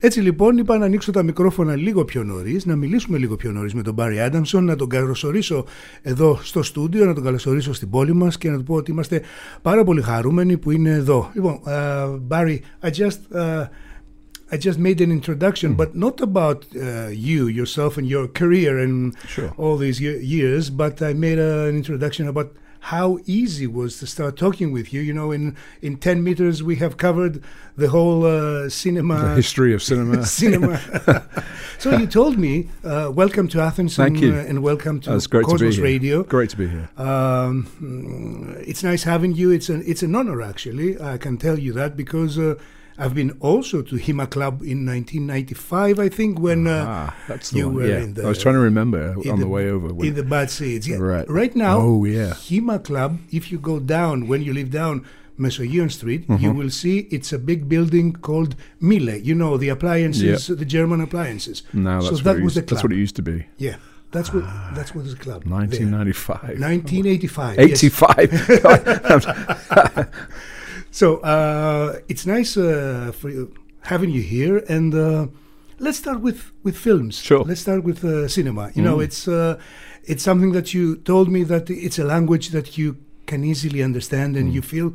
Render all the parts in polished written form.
Έτσι λοιπόν είπα να ανοίξω τα μικρόφωνα λίγο πιο νωρίς, να μιλήσουμε λίγο πιο νωρίς με τον Barry Adamson, να τον καλωσορίσω εδώ στο στούντιο, να τον καλωσορίσω στην πόλη μας και να του πω ότι είμαστε πάρα πολύ χαρούμενοι που είναι εδώ. Λοιπόν, Barry, I just made an introduction, but not about you, yourself and your career and all these years, but I made an introduction about how easy it was to start talking with you. You know, in 10 meters we have covered the whole cinema. The history of cinema. So you told me, welcome to Athens. Thank you. And welcome to great Cosmos to be Radio. Here. Great to be here. It's nice having you. It's an honor, actually. I can tell you that because I've been also to HEMA Club in 1995, I think, when that's the you one. were Yeah. in the... I was trying to remember on the way over. In the bad seats. Yeah. Right Now, HEMA Club, if you go down, when you live down Mesogion Street, you will see it's a big building called Miele. You know, the appliances, the German appliances. No, so that was the club. That's what it used to be. Yeah. That's what the club. 1995. 1985. 85. Yes. So it's nice for having you here, and let's start with films. Sure. Let's start with cinema. You know, it's something that you told me that it's a language that you can easily understand, and you feel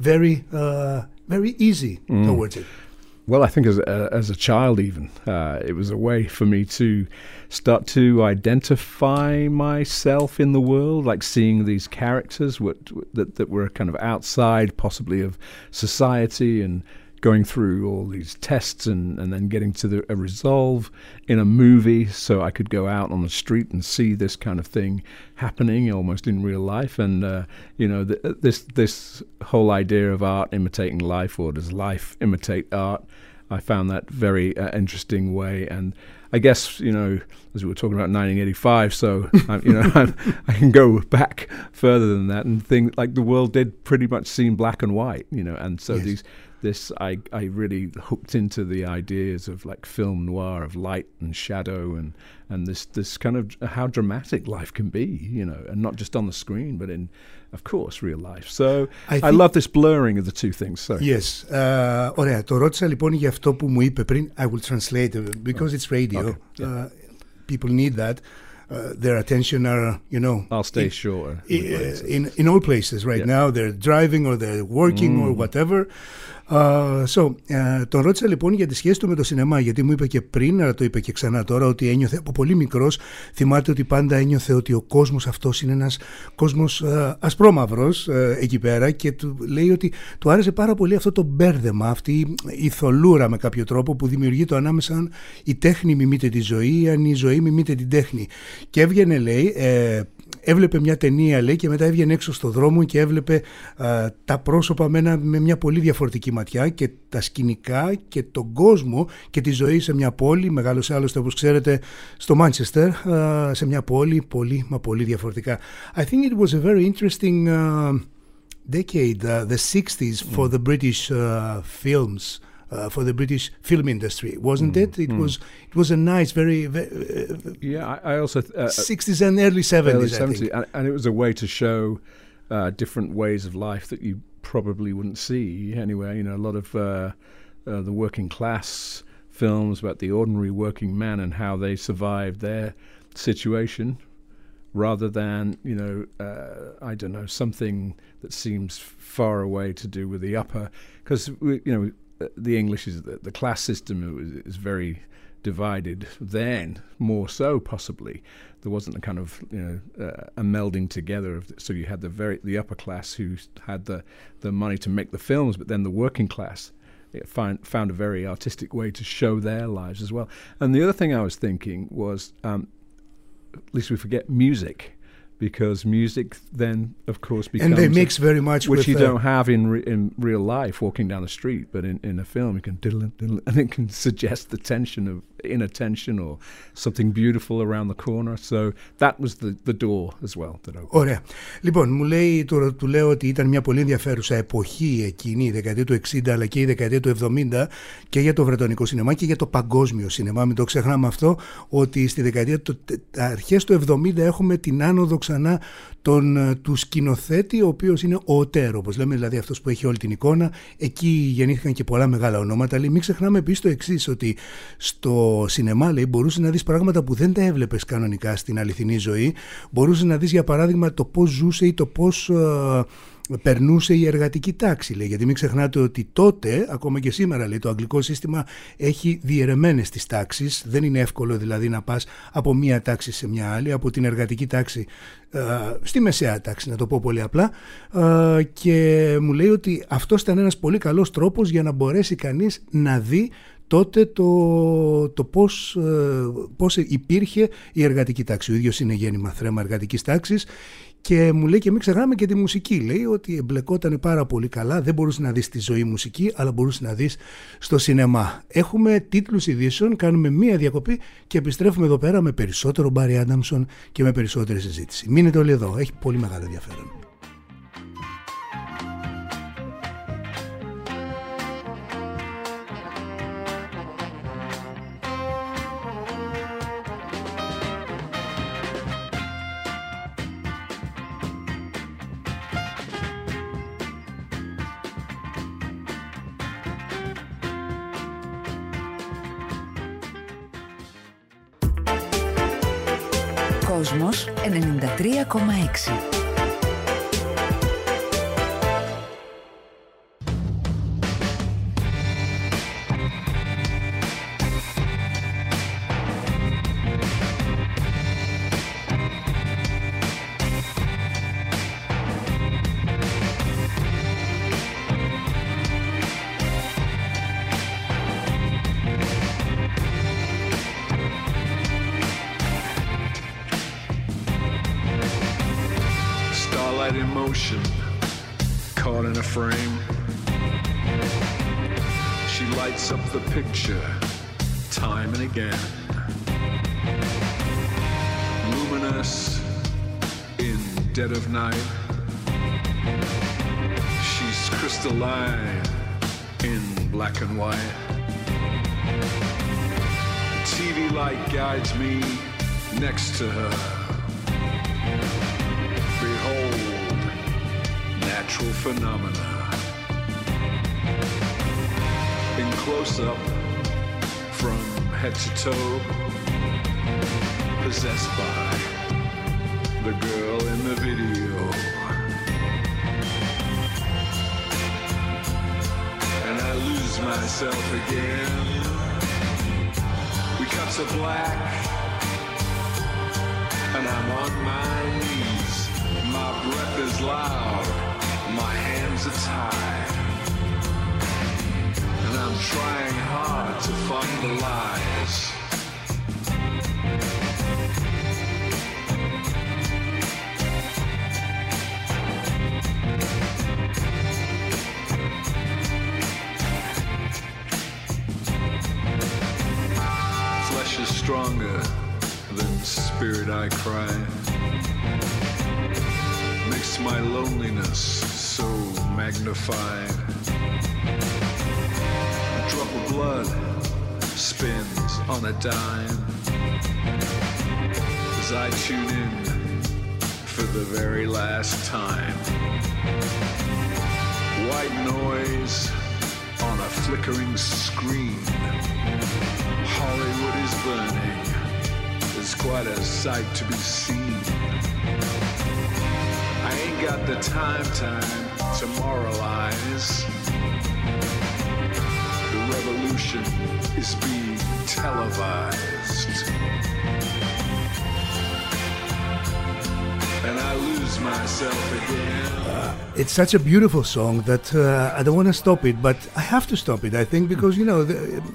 very easy towards it. Well, I think as a child even, it was a way for me to start to identify myself in the world, like seeing these characters that were kind of outside possibly of society and going through all these tests and then getting to a resolve in a movie so I could go out on the street and see this kind of thing happening almost in real life. And, you know, this whole idea of art imitating life, or does life imitate art, I found that very interesting way. And I guess, you know, as we were talking about 1985, so, you know, I can go back further than that and think like the world did pretty much seem black and white, you know, and so I really hooked into the ideas of like film noir, of light and shadow, and this kind of how dramatic life can be, you know, and not just on the screen, but in, of course, real life. So I love this blurring of the two things. So. Yes. Ωραία. Το ρώτησα λοιπόν για αυτό που μου είπε πριν. I will translate it because it's radio. Okay. Yeah. People need that. Their attention are, you know... I'll stay short. In all places right now. They're driving or they're working or whatever. Τον ρώτησα λοιπόν για τη σχέση του με το σινεμά, γιατί μου είπε και πριν, αλλά το είπε και ξανά τώρα, ότι ένιωθε από πολύ μικρός, θυμάται ότι πάντα ένιωθε ότι ο κόσμος αυτός είναι ένας κόσμος ασπρόμαυρος εκεί πέρα, και του λέει ότι του άρεσε πάρα πολύ αυτό το μπέρδεμα, αυτή η θολούρα με κάποιο τρόπο που δημιουργεί το ανάμεσα αν η τέχνη μιμείται τη ζωή, αν η ζωή μιμείται την τέχνη. Και έβγαινε, λέει, έβλεπε μια ταινία, λέει, και μετά έβγαινε έξω στο δρόμο και έβλεπε τα πρόσωπα με μια πολύ διαφορετική ματιά, και τα σκηνικά και τον κόσμο και τη ζωή σε μια πόλη. Μεγάλωσε άλλωστε, όπως ξέρετε, στο Μάντσεστερ, σε μια πόλη πολύ μα πολύ διαφορετικά. I think it was a very interesting decade, the 60s for the British films. For the British film industry, wasn't it? It was a nice, very I also 60s and early 70s. Early 70s, I think. and it was a way to show different ways of life that you probably wouldn't see anywhere. You know, a lot of the working class films about the ordinary working man and how they survived their situation, rather than, you know, I don't know, something that seems far away to do with the upper, because you know. The English is the class system is very divided. Then more so, possibly there wasn't a kind of, you know, a melding together of so you had the upper class who had the money to make the films, but then the working class found a very artistic way to show their lives as well. And the other thing I was thinking was, at least we forget music. Because music then, of course, becomes... And they mix very much which you don't have in real life, walking down the street. But in a film, you can diddle, and it can suggest the tension of inattention or something beautiful around the corner. So that was the door as well. That opened. Ωραία. Λοιπόν, μου λέει, του λέω ότι ήταν μια πολύ ενδιαφέρουσα εποχή εκείνη, η δεκαετία του 60 αλλά και η δεκαετία του 70, και για το βρετανικό σινεμά και για το παγκόσμιο σινεμά. Μην το ξεχνάμε αυτό, ότι στη δεκαετία αρχές του 70 έχουμε την άνοδο, ξανά του σκηνοθέτη, ο οποίος είναι ο Οτέρο, όπως λέμε, δηλαδή αυτός που έχει όλη την εικόνα. Εκεί γεννήθηκαν και πολλά μεγάλα ονόματα. Λέει, μην ξεχνάμε επίσης το εξής, ότι στο σινεμά, λέει, μπορούσε να δεις πράγματα που δεν τα έβλεπες κανονικά στην αληθινή ζωή. Μπορούσε να δεις, για παράδειγμα, το πώς ζούσε ή το πώς περνούσε η εργατική τάξη, λέει, γιατί μην ξεχνάτε ότι τότε, ακόμα και σήμερα, λέει, το αγγλικό σύστημα έχει διαιρεμένες τις τάξεις. Δεν είναι εύκολο δηλαδή να πας από μία τάξη σε μια άλλη, από την εργατική τάξη στη μεσαία τάξη, να το πω πολύ απλά, και μου λέει ότι αυτός ήταν ένας πολύ καλός τρόπος για να μπορέσει κανείς να δει τότε το πώς υπήρχε η εργατική τάξη. Ο ίδιος είναι γέννημα θρέμα εργατικής τάξης. Και μου λέει, και μην ξεχνάμε και τη μουσική. Λέει ότι εμπλεκόταν πάρα πολύ καλά. Δεν μπορούσε να δεις τη ζωή μουσική, αλλά μπορούσε να δεις στο σινεμά. Έχουμε τίτλους ειδήσεων, κάνουμε μία διακοπή και επιστρέφουμε εδώ πέρα με περισσότερο Μπάρι Άνταμσον και με περισσότερη συζήτηση. Μείνετε όλοι εδώ, έχει πολύ μεγάλο ενδιαφέρον. Κόσμος 93,6. Caught in a frame, she lights up the picture time and again, luminous in dead of night. She's crystalline in black and white. The TV light guides me next to her. Behold, natural phenomena. In close-up, from head to toe, possessed by the girl in the video. And I lose myself again. We cut to black, and I'm on my knees. My breath is loud, my hands are tied, and I'm trying hard to find the lies. Flesh is stronger than spirit, I cry. Makes my loneliness so magnified. A drop of blood spins on a dime as I tune in for the very last time. White noise on a flickering screen. Hollywood is burning. It's quite a sight to be seen. I ain't got the time to moralize. The revolution is being televised. And I lose myself again. It's such a beautiful song that I don't want to stop it, but I have to stop it, I think, because, you know,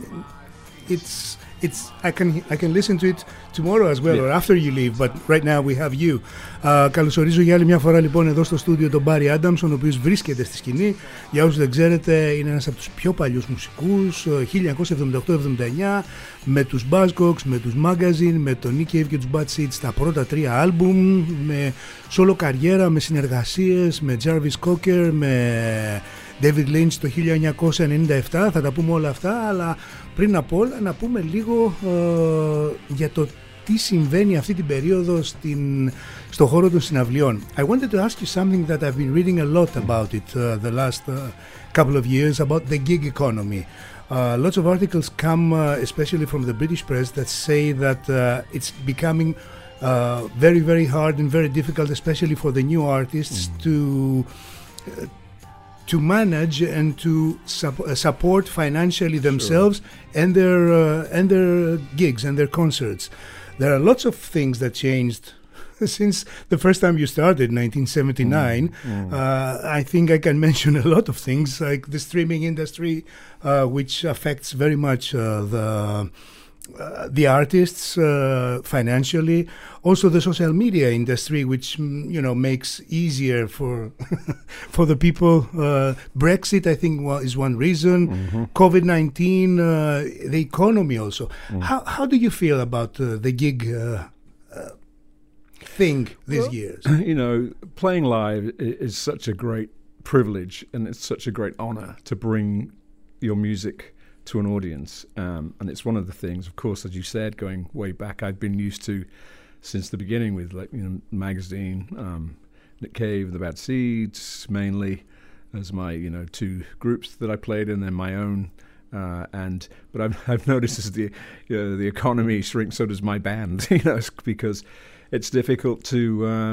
I can listen to it tomorrow as well, or after you leave, but right now we have you. Καλωσορίζω για άλλη μια φορά λοιπόν εδώ στο στούντιο τον Μπάρι Άνταμσον, ο οποίος βρίσκεται στη σκηνή. Για όσους δεν ξέρετε, είναι ένας από τους πιο παλιούς μουσικούς, 1978-79, με τους Buzzcocks, με τους Magazine, με τον Nick Cave και τους Bad Seeds στα πρώτα 3 άλμπουμ, με solo καριέρα, με συνεργασίες, με Jarvis Cocker, με David Lynch το 1997. Θα τα πούμε όλα αυτά, αλλά πριν απ' όλα να πούμε λίγο για το τι συμβαίνει αυτή την περίοδο στον χώρο των συναυλιών. I wanted to ask you something that I've been reading a lot about it the last couple of years, about the gig economy. Lots of articles come, especially from the British press, that say that it's becoming very, very hard and very difficult, especially for the new artists, to manage and to support financially themselves and their gigs and their concerts. There are lots of things that changed since the first time you started, 1979. I think I can mention a lot of things, like the streaming industry, which affects very much the artists financially. Also the social media industry, which makes easier for the people. Brexit, I think, is one reason. COVID-19, the economy also. How do you feel about the gig thing these years? Playing live is such a great privilege, and it's such a great honor to bring your music to an audience, and it's one of the things, of course, as you said, going way back, I've been used to since the beginning with magazine, Nick Cave, The Bad Seeds mainly as my two groups that I played in, then my own, but I've noticed as the economy shrinks, so does my band, because it's difficult to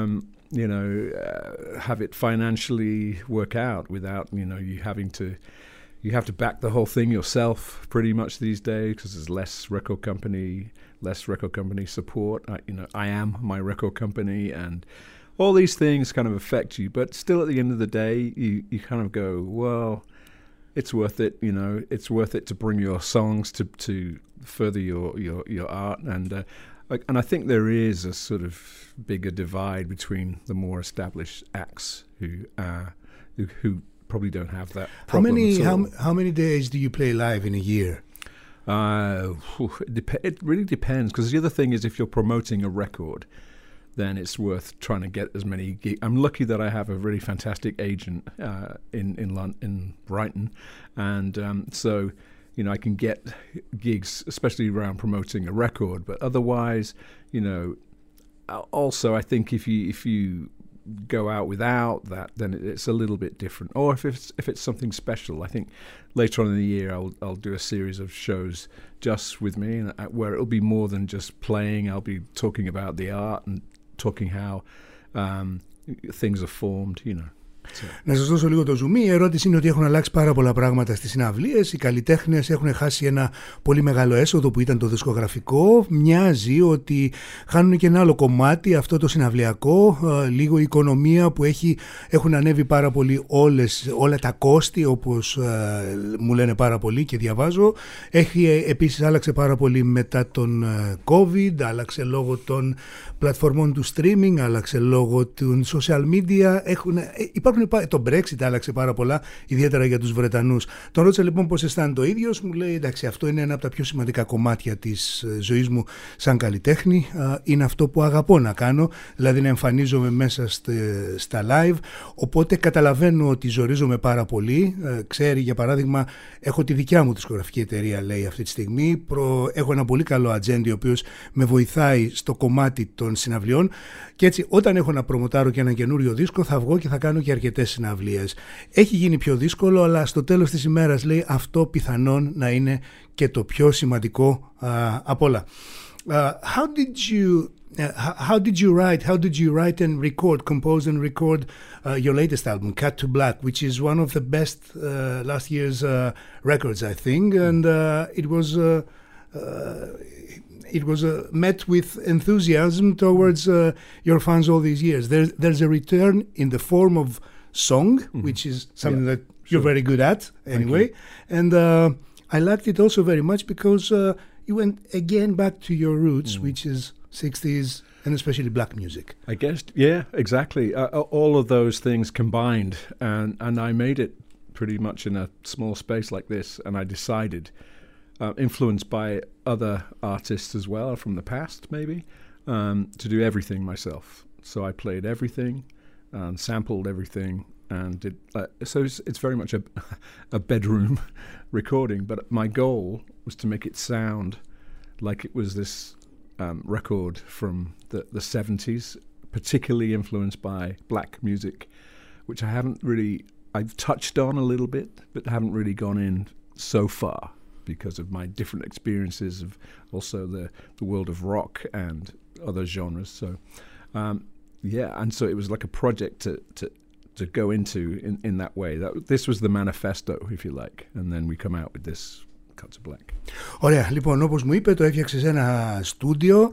have it financially work out without you having to. You have to back the whole thing yourself pretty much these days, because there's less record company support. I am my record company, and all these things kind of affect you. But still, at the end of the day, you kind of go, well, it's worth it. It's worth it to bring your songs to further your art, and I think there is a sort of bigger divide between the more established acts who probably don't have that problem. How many days do you play live in a year? It really depends, because the other thing is, if you're promoting a record, then it's worth trying to get as many gigs. I'm lucky that I have a really fantastic agent in Brighton, and so I can get gigs, especially around promoting a record. But otherwise, also I think if you go out without that, then it's a little bit different. Or if it's something special, I think later on in the year I'll do a series of shows just with me, where it'll be more than just playing. I'll be talking about the art and talking how things are formed, Να σας δώσω λίγο το zoom. Η ερώτηση είναι ότι έχουν αλλάξει πάρα πολλά πράγματα στις συναυλίες. Οι καλλιτέχνες έχουν χάσει ένα πολύ μεγάλο έσοδο που ήταν το δισκογραφικό. Μοιάζει ότι χάνουν και ένα άλλο κομμάτι, αυτό το συναυλιακό. Λίγο η οικονομία που έχουν ανέβει πάρα πολύ όλα τα κόστη, όπως μου λένε πάρα πολύ και διαβάζω. Επίσης άλλαξε πάρα πολύ μετά τον COVID, άλλαξε λόγω των πλατφορμών του streaming, άλλαξε λόγω των social media. Το Brexit άλλαξε πάρα πολλά, ιδιαίτερα για τους Βρετανούς. Τον ρώτησα λοιπόν πώς αισθάνεται ο ίδιος. Μου λέει, εντάξει, αυτό είναι ένα από τα πιο σημαντικά κομμάτια της ζωής μου σαν καλλιτέχνη. Είναι αυτό που αγαπώ να κάνω, δηλαδή να εμφανίζομαι μέσα στα live. Οπότε καταλαβαίνω ότι ζορίζομαι πάρα πολύ. Ξέρει, για παράδειγμα, έχω τη δικιά μου δισκογραφική εταιρεία, λέει, αυτή τη στιγμή. Έχω ένα πολύ καλό ατζέντη, ο οποίος με βοηθάει στο κομμάτι των συναυλιών. Και έτσι, όταν έχω να προμοτάρω και ένα καινούριο δίσκο, θα βγω και θα κάνω και αρκετές συναυλίες. Έχει γίνει πιο δύσκολο, αλλά στο τέλος της ημέρας, λέει, αυτό πιθανόν να είναι και το πιο σημαντικό απ' όλα. How did you write and compose and record your latest album, Cut to Black, which is one of the best last year's records, I think, and it was met with enthusiasm towards your fans all these years. There's a return in the form of song, which is something that you're very good at anyway. And I liked it also very much because you went again back to your roots, which is 60s and especially black music. I guess, yeah, exactly. All of those things combined, and I made it pretty much in a small space like this, and I decided, influenced by other artists as well from the past maybe, to do everything myself. So I played everything and sampled everything, and so it's very much a bedroom recording, but my goal was to make it sound like it was this record from the 70s, particularly influenced by black music, which I've touched on a little bit, but haven't really gone in so far because of my different experiences of also the world of rock and other genres. So, and so it was like a project to go into in that way. This was the manifesto, if you like, and then we come out with this Cuts of Black. Ωραία, λοιπόν, όπως μου είπε, το έφτιαξε σε ένα στούντιο.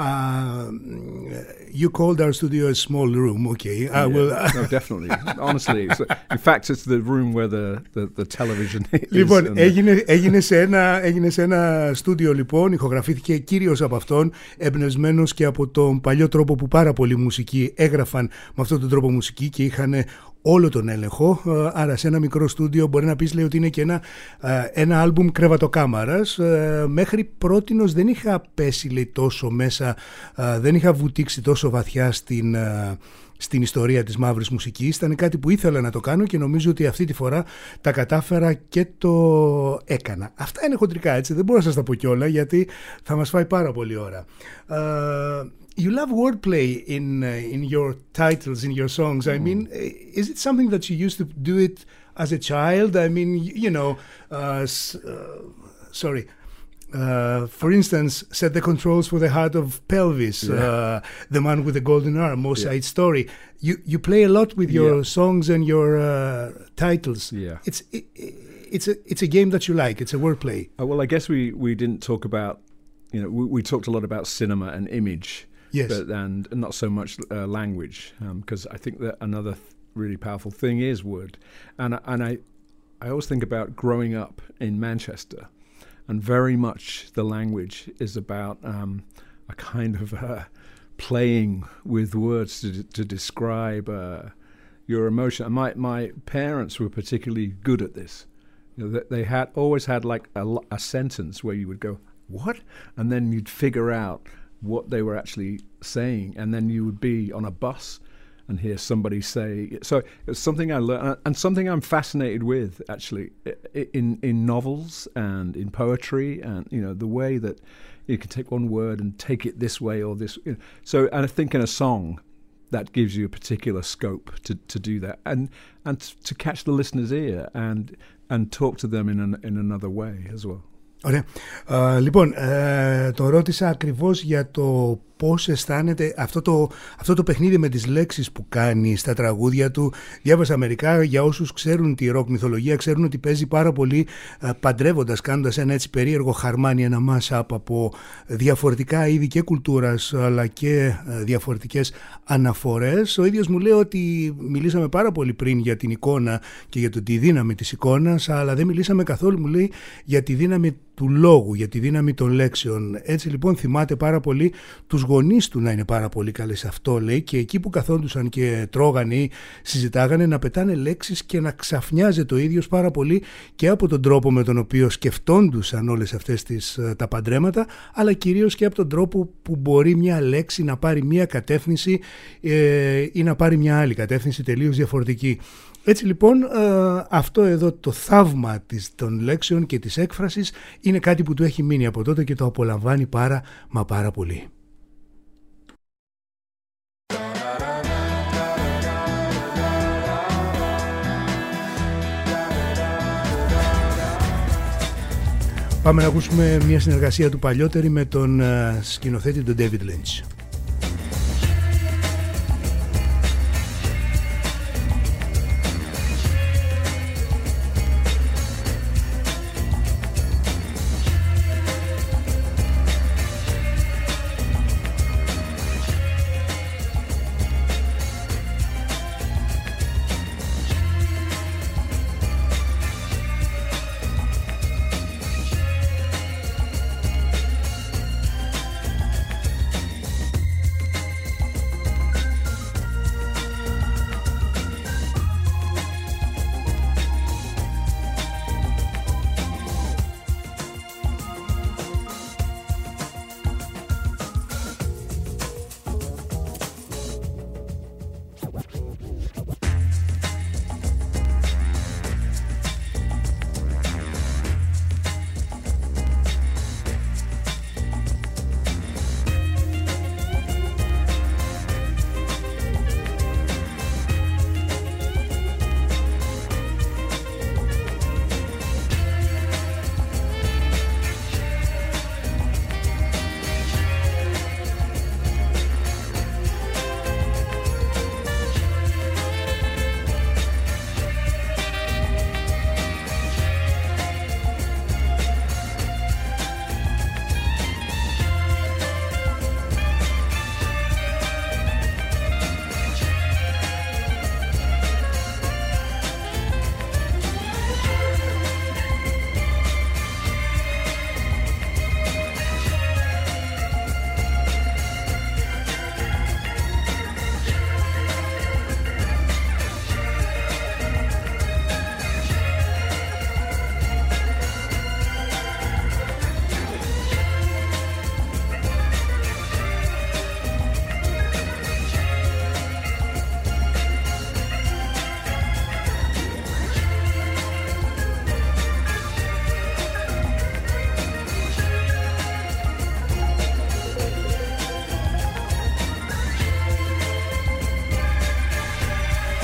You called our studio a small room, okay. No, definitely. Honestly, in fact, it's the room where the television is. Λοιπόν, έγινε σε ένα στούντιο, λοιπόν, ηχογραφήθηκε κυρίως από αυτόν, εμπνευσμένος και από τον παλιό τρόπο που πάρα πολλοί μουσικοί έγραφαν με αυτόν τον τρόπο μουσική και είχαν όλο τον έλεγχο. Άρα σε ένα μικρό στούντιο μπορεί να πεις, λέει, ότι είναι και ένα άλμπουμ κρεβατοκάμαρας. Μέχρι πρότινος δεν είχα πέσει, λέει, τόσο μέσα, δεν είχα βουτήξει τόσο βαθιά στην ιστορία της μαύρης μουσικής. Ήταν κάτι που ήθελα να το κάνω και νομίζω ότι αυτή τη φορά τα κατάφερα και το έκανα. Αυτά είναι χοντρικά, έτσι, δεν μπορώ να σας τα πω κιόλα γιατί θα μας φάει πάρα πολύ ώρα. You love wordplay in your titles, in your songs. I mean, is it something that you used to do it as a child? I mean, you know, for instance, Set the Controls for the Heart of Pelvis, The Man with the Golden Arm, Most Side Story. You play a lot with your songs and your titles. Yeah. It's a game that you like. It's a wordplay. Well, I guess we didn't talk about, you know, we talked a lot about cinema and image. Yes. And not so much language, because I think that another really powerful thing is word. And I always think about growing up in Manchester, and very much the language is about a kind of playing with words to describe your emotion. And my parents were particularly good at this. You know, they always had like a sentence where you would go, "What?" And then you'd figure out what they were actually saying, and then you would be on a bus and hear somebody say. So it's something I learned, and something I'm fascinated with actually in novels and in poetry, and you know the way that you can take one word and take it this way or this. You know. So, and I think in a song that gives you a particular scope to do that, and to catch the listener's ear and talk to them in another way as well. Ωραία. Λοιπόν, το ρώτησα ακριβώς για το πώς αισθάνεται αυτό το παιχνίδι με τις λέξεις που κάνει στα τραγούδια του. Διάβασα μερικά, για όσους ξέρουν τη ροκ μυθολογία, ξέρουν ότι παίζει πάρα πολύ παντρεύοντας, κάνοντας ένα έτσι περίεργο χαρμάνι, ένα mashup από διαφορετικά είδη και κουλτούρας αλλά και διαφορετικές αναφορές. Ο ίδιος μου λέει ότι μιλήσαμε πάρα πολύ πριν για την εικόνα και για τη δύναμη της εικόνας, αλλά δεν μιλήσαμε καθόλου, μου λέει, για τη δύναμη του λόγου, για τη δύναμη των λέξεων. Έτσι λοιπόν θυμάται πάρα πολύ τους γονείς του να είναι πάρα πολύ καλοί σε αυτό, λέει, και εκεί που καθόντουσαν και τρώγανε ή συζητάγανε να πετάνε λέξεις και να ξαφνιάζεται ο ίδιος πάρα πολύ και από τον τρόπο με τον οποίο σκεφτόντουσαν όλες αυτές τα παντρέματα, αλλά κυρίως και από τον τρόπο που μπορεί μια λέξη να πάρει μια κατεύθυνση ή να πάρει μια άλλη κατεύθυνση τελείως διαφορετική. Έτσι λοιπόν αυτό εδώ το θαύμα των λέξεων και της έκφρασης είναι κάτι που του έχει μείνει από τότε και το απολαμβάνει πάρα πολύ. Πάμε να ακούσουμε μια συνεργασία του παλιότερη με τον σκηνοθέτη τον David Lynch.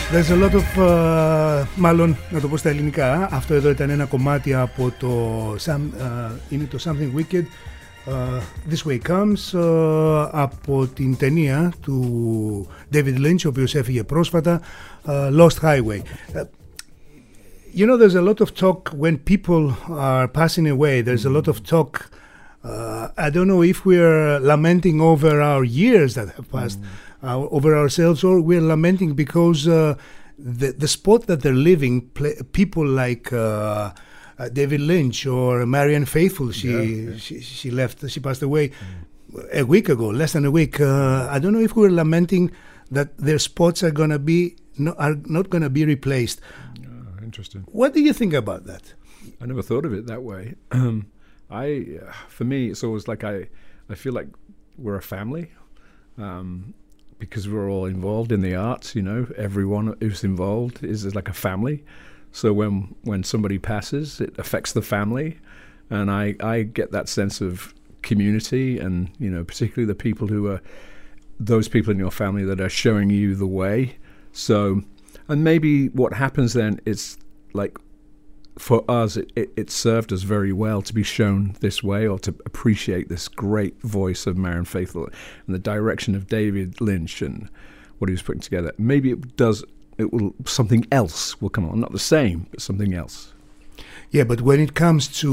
There's a lot of, μάλλον να το πω στα ελληνικά, αυτό εδώ ήταν ένα κομμάτι από το, είναι το Something Wicked, This Way Comes, από την ταινία του David Lynch, ο οποίος έφυγε πρόσφατα, Lost Highway. You know, there's a lot of talk when people are passing away. There's a lot of talk. I don't know if we're lamenting over our years that have passed, over ourselves, or we're lamenting because the spot that they're living, people like David Lynch or Marianne Faithfull, she left, she passed away a week ago, less than a week. I don't know if we're lamenting that their spots are going to be are not going to be replaced. Interesting. What do you think about that? I never thought of it that way. For me, it's always like I feel like we're a family, because we're all involved in the arts. You know, everyone who's involved is like a family. So when somebody passes, it affects the family, and I get that sense of community, and you know, particularly the people who are those people in your family that are showing you the way. So, and maybe what happens then is like, for us, it served us very well to be shown this way, or to appreciate this great voice of Marianne Faithfull and the direction of David Lynch and what he was putting together. Maybe something else will come on, not the same, but something else. Yeah, but when it comes to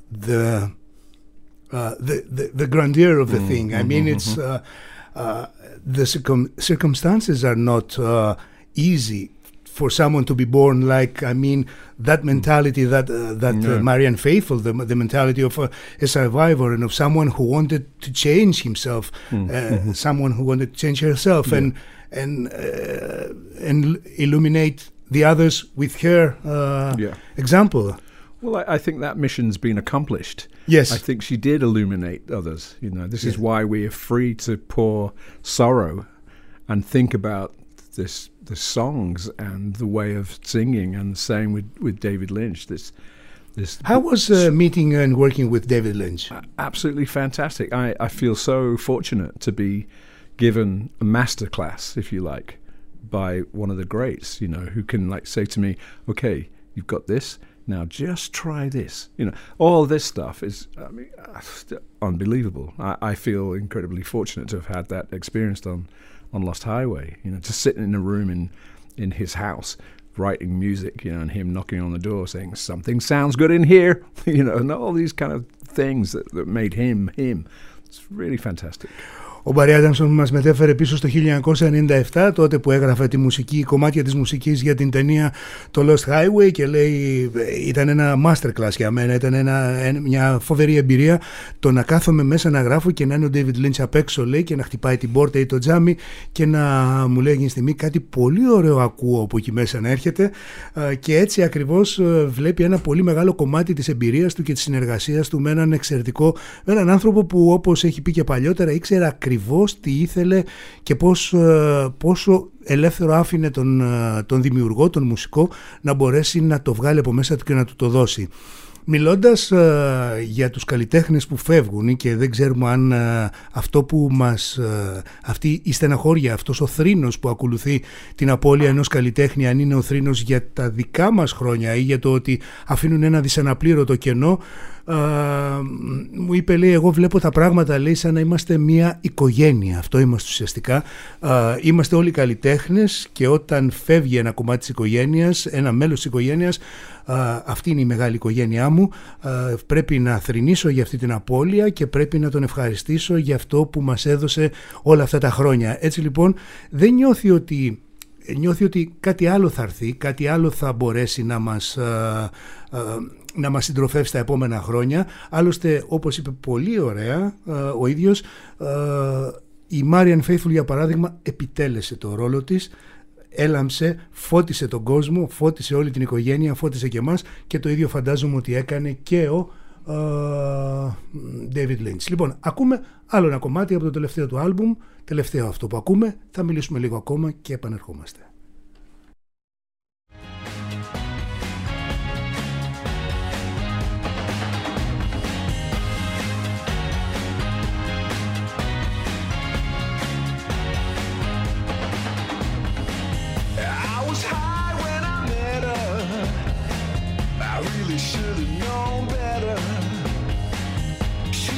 the grandeur of the thing, I mean, it's the circumstances are not easy for someone to be born like, I mean, that mentality that Marianne Faithfull, the mentality of a survivor and of someone who wanted to change himself, someone who wanted to change herself, and illuminate the others with her example. Well, I think that mission's been accomplished. Yes. I think she did illuminate others. You know, this is why we are free to pour sorrow and think about the songs and the way of singing, and the same with David Lynch. How was meeting and working with David Lynch? Absolutely fantastic. I feel so fortunate to be given a masterclass, if you like, by one of the greats, you know, who can like say to me, okay, you've got this, now just try this. You know, all this stuff is, I mean, unbelievable. I feel incredibly fortunate to have had that experience on Lost Highway, you know, just sitting in a room in his house writing music, you know, and him knocking on the door saying something sounds good in here, you know, and all these kind of things that made him. It's really fantastic. Ο Μπάρι Άνταμσον μας μετέφερε πίσω στο 1997, τότε που έγραφε τη μουσική, κομμάτια της μουσικής για την ταινία το Lost Highway, και λέει ήταν ένα masterclass για μένα, ήταν μια φοβερή εμπειρία το να κάθομαι μέσα να γράφω και να είναι ο David Lynch απ' έξω, λέει, και να χτυπάει την πόρτα ή το τζάμι και να μου λέει εκείνη τη στιγμή κάτι πολύ ωραίο ακούω από εκεί μέσα να έρχεται, και έτσι ακριβώς βλέπει ένα πολύ μεγάλο κομμάτι της εμπειρίας του και της συνεργασίας του με έναν εξαιρετικό, με έναν άνθρωπο που, όπως έχει πει και παλιότερα, ήξερε ακριβώς τι ήθελε και πόσο ελεύθερο άφηνε τον δημιουργό, τον μουσικό, να μπορέσει να το βγάλει από μέσα του και να του το δώσει. Μιλώντας για τους καλλιτέχνες που φεύγουν και δεν ξέρουμε αν αυτό που αυτή η στεναχώρια, αυτός ο θρήνος που ακολουθεί την απώλεια ενός καλλιτέχνη, αν είναι ο θρήνος για τα δικά μας χρόνια ή για το ότι αφήνουν ένα δυσαναπλήρωτο κενό, μου είπε, λέει, εγώ βλέπω τα πράγματα, λέει, σαν να είμαστε μια οικογένεια. Αυτό είμαστε ουσιαστικά. Είμαστε όλοι καλλιτέχνες και όταν φεύγει ένα κομμάτι της οικογένειας, ένα μέλος της οικογένειας, αυτή είναι η μεγάλη οικογένειά μου, πρέπει να θρηνήσω για αυτή την απώλεια και πρέπει να τον ευχαριστήσω για αυτό που μας έδωσε όλα αυτά τα χρόνια. Έτσι λοιπόν δεν νιώθει ότι κάτι άλλο θα έρθει, κάτι άλλο θα μπορέσει να μας συντροφεύσει τα επόμενα χρόνια. Άλλωστε, όπως είπε πολύ ωραία ο ίδιος, η Marianne Faithfull, για παράδειγμα, επιτέλεσε το ρόλο της, έλαμψε, φώτισε τον κόσμο, φώτισε όλη την οικογένεια, φώτισε και εμάς, και το ίδιο φαντάζομαι ότι έκανε και ο David Lynch. Λοιπόν, ακούμε άλλο ένα κομμάτι από το τελευταίο του άλμπουμ, τελευταίο αυτό που ακούμε, θα μιλήσουμε λίγο ακόμα και επανερχόμαστε. I was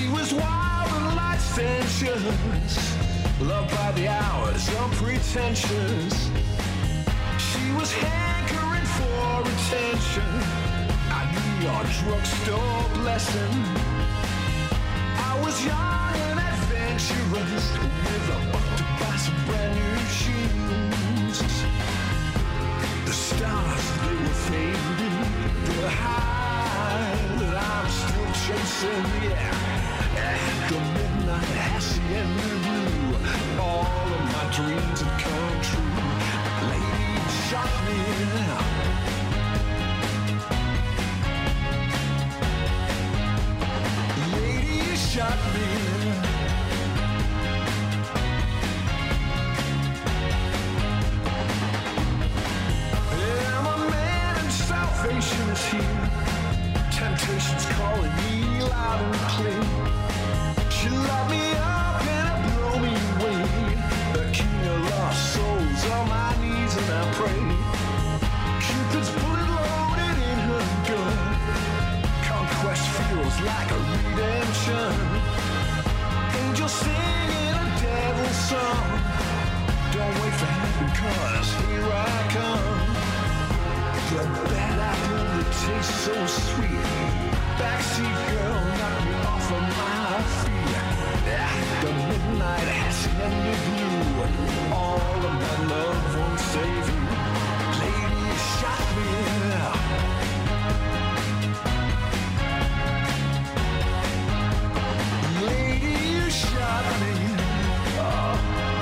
was wild and licentious, loved by the hours, unpretentious. She was hankering for attention. I knew your drugstore blessing. I was young and adventurous, with a buck to buy some brand new shoes. The stars, they were fading, the high that I'm still chasing, yeah. The midnight hacienda blue, all of my dreams have come true. Lady shot me now. Lady shot me. Yeah, my man and salvation is here. Temptation's calling me loud and clear. She locked me up and it blew me away. The king of lost souls on my knees and I pray. Cupid's bullet loaded in her gun. Conquest feels like a redemption. Angels singing a devil's song. Don't wait for heaven, 'cause here I come. The bad apple that tastes so sweet. Backseat girl, knock me off of my feet. The midnight hacienda blue. All of my love won't save you. Lady shot me. Lady, you shot me. Oh.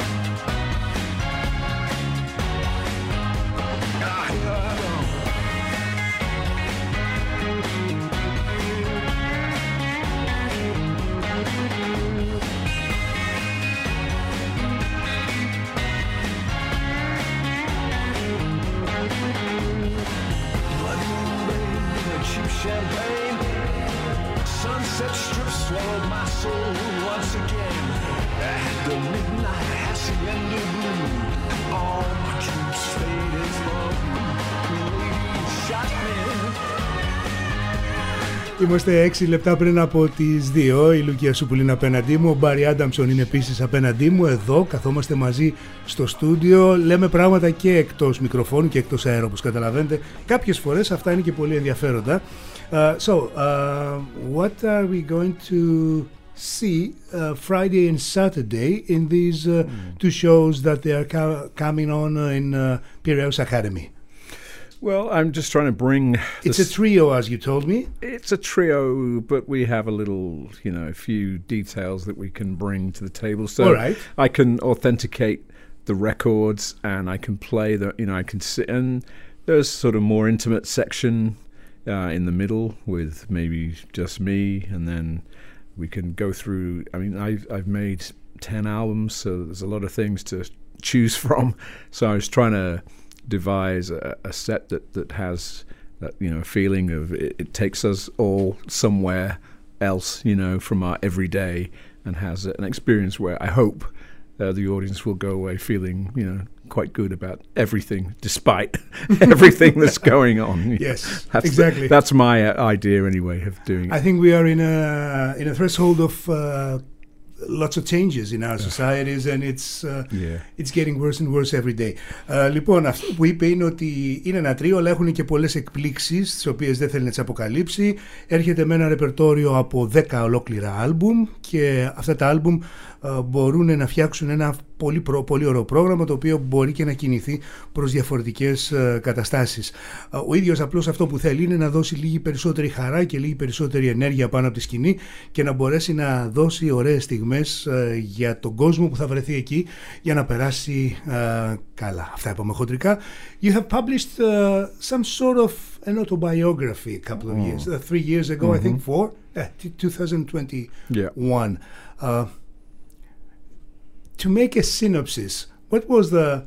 Champagne, sunset strip swallowed my soul once again. The midnight hacienda blue, all my dreams faded from you. Lady shot me. Είμαστε 6 λεπτά πριν από τις 2. Η Λουκία Σούπουλη είναι απέναντί μου. Ο Μπάρι Άνταμσον είναι επίσης απέναντί μου. Εδώ καθόμαστε μαζί στο στούντιο. Λέμε πράγματα και εκτός μικροφώνου και εκτός αέρα, όπως καταλαβαίνετε. Κάποιες φορές αυτά είναι και πολύ ενδιαφέροντα. What are we going to see Friday and Saturday in these two shows that they are coming on in Piraeus Academy? Well, I'm just trying to bring... It's a trio, as you told me. It's a trio, but we have a little, a few details that we can bring to the table. So all right. I can authenticate the records and I can play I can sit, and there's sort of more intimate section in the middle with maybe just me, and then we can go through. I mean, I've made 10 albums, so there's a lot of things to choose from. So I was trying to devise a set that has that feeling of it takes us all somewhere else, from our everyday, and has an experience where I hope the audience will go away feeling, quite good about everything, despite everything that's going on. Yes, exactly. That's my idea, anyway, of doing it. I think we are in a threshold of lots of changes in our societies, and it's getting worse and worse every day. Λοιπόν, αυτό που είπε είναι ότι είναι ένα τρίο, αλλά έχουν και πολλές εκπλήξεις, τις οποίες δεν θέλει να τις αποκαλύψει. Έρχεται με ένα ρεπερτόριο από 10 ολόκληρα άλμπουμ, και αυτά τα άλμπουμ μπορούν να φτιάξουν ένα πολύ ωραίο πρόγραμμα, το οποίο μπορεί και να κινηθεί προς διαφορετικές καταστάσεις. Ο ίδιος απλώς αυτό που θέλει είναι να δώσει λίγη περισσότερη χαρά και λίγη περισσότερη ενέργεια πάνω από τη σκηνή, και να μπορέσει να δώσει ωραίες στιγμές για τον κόσμο που θα βρεθεί εκεί, για να περάσει καλά. Αυτά είπαμε χοντρικά. You have published some sort of an autobiography a couple of years, 3 years ago, I think 4, 2021. To make a synopsis, what was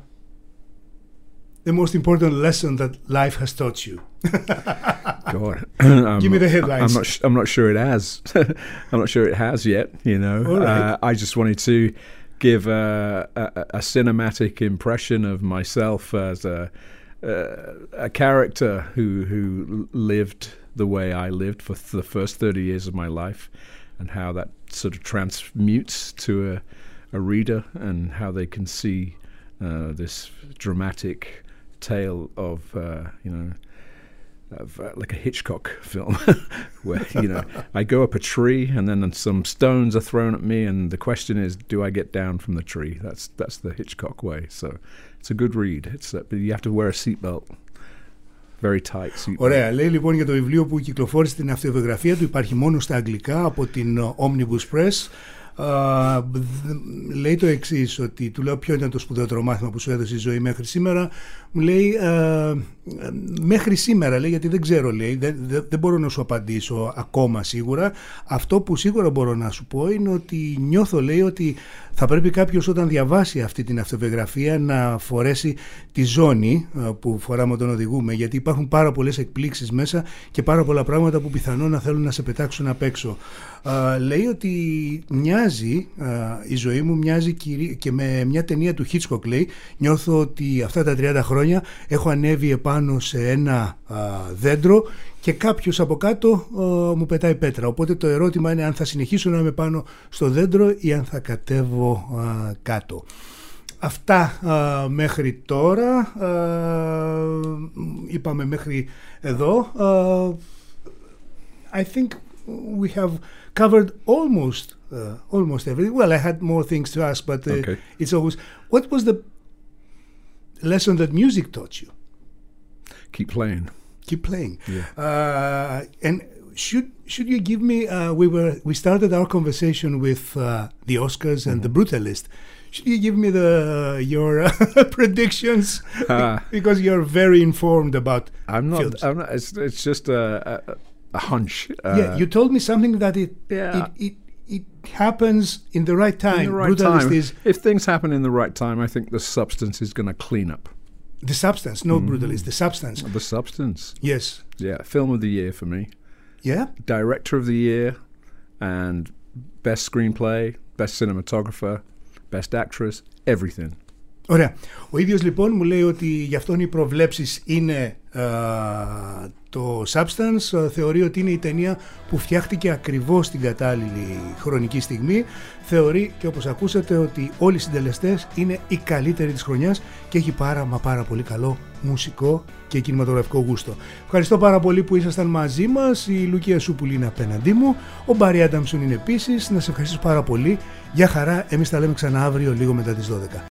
the most important lesson that life has taught you? God, give me the headlines. I'm not sure it has. I'm not sure it has yet. All right. I just wanted to give a cinematic impression of myself as a character who lived the way I lived for the first 30 years of my life, and how that sort of transmutes to a reader, and how they can see this dramatic tale of like a Hitchcock film, where I go up a tree and then some stones are thrown at me, and the question is, do I get down from the tree? That's the Hitchcock way. So it's a good read. But you have to wear a seatbelt. Very tight seatbelt. Ωραία. Λέει λοιπόν για το βιβλίο που κυκλοφόρησε την αυτοβιογραφία του, υπάρχει μόνο στα αγγλικά από την Omnibus Press. Λέει το εξής, ότι του λέω ποιο ήταν το σπουδαιότερο μάθημα που σου έδωσε η ζωή μέχρι σήμερα. Μου λέει μέχρι σήμερα, λέει, γιατί δεν ξέρω, λέει, δεν μπορώ να σου απαντήσω ακόμα σίγουρα. Αυτό που σίγουρα μπορώ να σου πω είναι ότι νιώθω, λέει, ότι θα πρέπει κάποιος όταν διαβάσει αυτή την αυτοβιογραφία να φορέσει τη ζώνη που φοράμε όταν οδηγούμε, γιατί υπάρχουν πάρα πολλές εκπλήξεις μέσα και πάρα πολλά πράγματα που πιθανόν να θέλουν να σε πετάξουν απ' έξω. Λέει ότι μοιάζει, η ζωή μου μοιάζει και με μια ταινία του Hitchcock, λέει. Νιώθω ότι αυτά τα 30 χρόνια έχω ανέβει επάνω σε ένα δέντρο και κάποιος από κάτω μου πετάει πέτρα. Οπότε το ερώτημα είναι αν θα συνεχίσω να είμαι πάνω στο δέντρο ή αν θα κατέβω κάτω. Αυτά μέχρι τώρα. Είπαμε μέχρι εδώ. I think we have covered almost everything. Well, I had more things to ask, but Okay. it's always... What was the lesson that music taught you? Keep playing. Keep playing. Yeah. And should you give me... we started our conversation with the Oscars and the Brutalist. Should you give me your predictions? Because you're very informed about films. I'm not. It's just a hunch. Yeah, you told me something that it happens in the right time. In the right Brutalist time. is If things happen in the right time, I think the substance is going to clean up. the substance, no Brutalist, the substance. The substance. Yes. Yeah, film of the year for me. Yeah? Director of the year, and best screenplay, best cinematographer, best actress, everything. Ωραία. Ο ίδιος λοιπόν μου λέει ότι γι' αυτόν οι προβλέψεις είναι το Substance. Θεωρεί ότι είναι η ταινία που φτιάχτηκε ακριβώς στην κατάλληλη χρονική στιγμή. Θεωρεί, και όπως ακούσατε, ότι όλοι οι συντελεστές είναι οι καλύτεροι της χρονιάς και έχει πάρα πολύ καλό μουσικό και κινηματογραφικό γούστο. Ευχαριστώ πάρα πολύ που ήσασταν μαζί μας. Η Λουκία Σούπουλη είναι απέναντί μου. Ο Μπάρι Άνταμσον είναι επίσης. Να σε ευχαριστήσω πάρα πολύ. Γεια χαρά. Εμείς τα λέμε ξανά αύριο λίγο μετά τις 12.